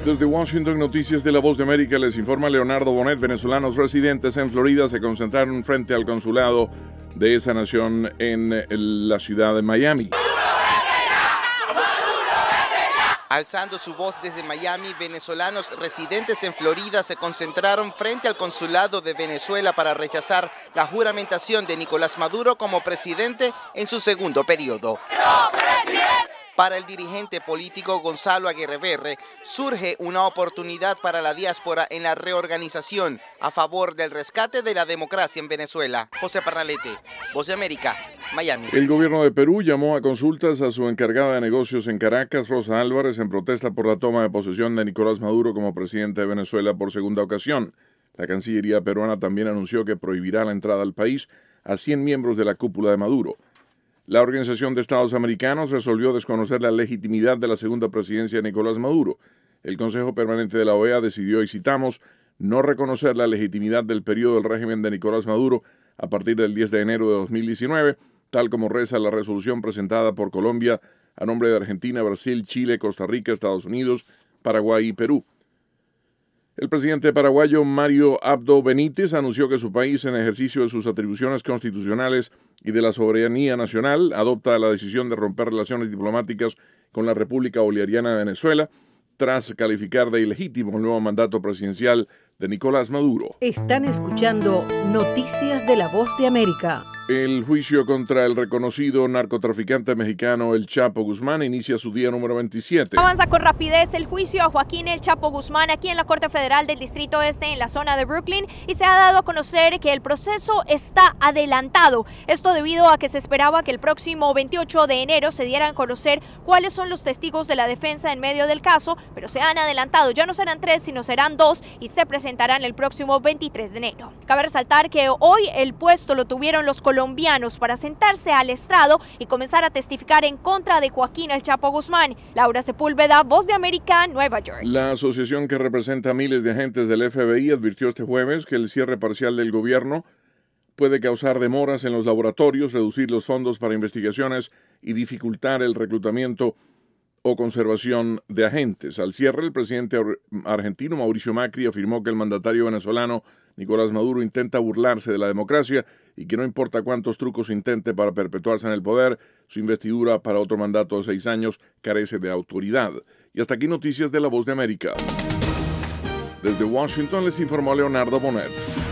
Desde Washington, Noticias de la Voz de América, les informa Leonardo Bonet. Venezolanos residentes en Florida se concentraron frente al consulado de esa nación en la ciudad de Miami. Alzando su voz desde Miami, venezolanos residentes en Florida se concentraron frente al consulado de Venezuela para rechazar la juramentación de Nicolás Maduro como presidente en su segundo periodo. Para el dirigente político Gonzalo Aguirre surge una oportunidad para la diáspora en la reorganización a favor del rescate de la democracia en Venezuela. José Pernalete, Voz de América, Miami. El gobierno de Perú llamó a consultas a su encargada de negocios en Caracas, Rosa Álvarez, en protesta por la toma de posesión de Nicolás Maduro como presidente de Venezuela por segunda ocasión. La Cancillería peruana también anunció que prohibirá la entrada al país a 100 miembros de la cúpula de Maduro. La Organización de Estados Americanos resolvió desconocer la legitimidad de la segunda presidencia de Nicolás Maduro. El Consejo Permanente de la OEA decidió, y citamos, no reconocer la legitimidad del periodo del régimen de Nicolás Maduro a partir del 10 de enero de 2019, tal como reza la resolución presentada por Colombia a nombre de Argentina, Brasil, Chile, Costa Rica, Estados Unidos, Paraguay y Perú. El presidente paraguayo Mario Abdo Benítez anunció que su país, en ejercicio de sus atribuciones constitucionales y de la soberanía nacional, adopta la decisión de romper relaciones diplomáticas con la República Bolivariana de Venezuela, tras calificar de ilegítimo el nuevo mandato presidencial de Nicolás Maduro. Están escuchando Noticias de la Voz de América. El juicio contra el reconocido narcotraficante mexicano El Chapo Guzmán inicia su día número 27. Avanza con rapidez el juicio a Joaquín El Chapo Guzmán aquí en la Corte Federal del Distrito Este en la zona de Brooklyn, y se ha dado a conocer que el proceso está adelantado. Esto debido a que se esperaba que el próximo 28 de enero se dieran a conocer cuáles son los testigos de la defensa en medio del caso, pero se han adelantado. Ya no serán 3, sino serán 2 y se presentarán el próximo 23 de enero. Cabe resaltar que hoy el puesto lo tuvieron los colombianos para sentarse al estrado y comenzar a testificar en contra de Joaquín El Chapo Guzmán. Laura Sepúlveda, Voz de América, Nueva York. La asociación que representa a miles de agentes del FBI advirtió este jueves que el cierre parcial del gobierno puede causar demoras en los laboratorios, reducir los fondos para investigaciones y dificultar el reclutamiento o conservación de agentes. Al cierre, el presidente argentino Mauricio Macri afirmó que el mandatario venezolano Nicolás Maduro intenta burlarse de la democracia y que no importa cuántos trucos intente para perpetuarse en el poder, su investidura para otro mandato de 6 años carece de autoridad. Y hasta aquí Noticias de la Voz de América. Desde Washington les informó Leonardo Bonet.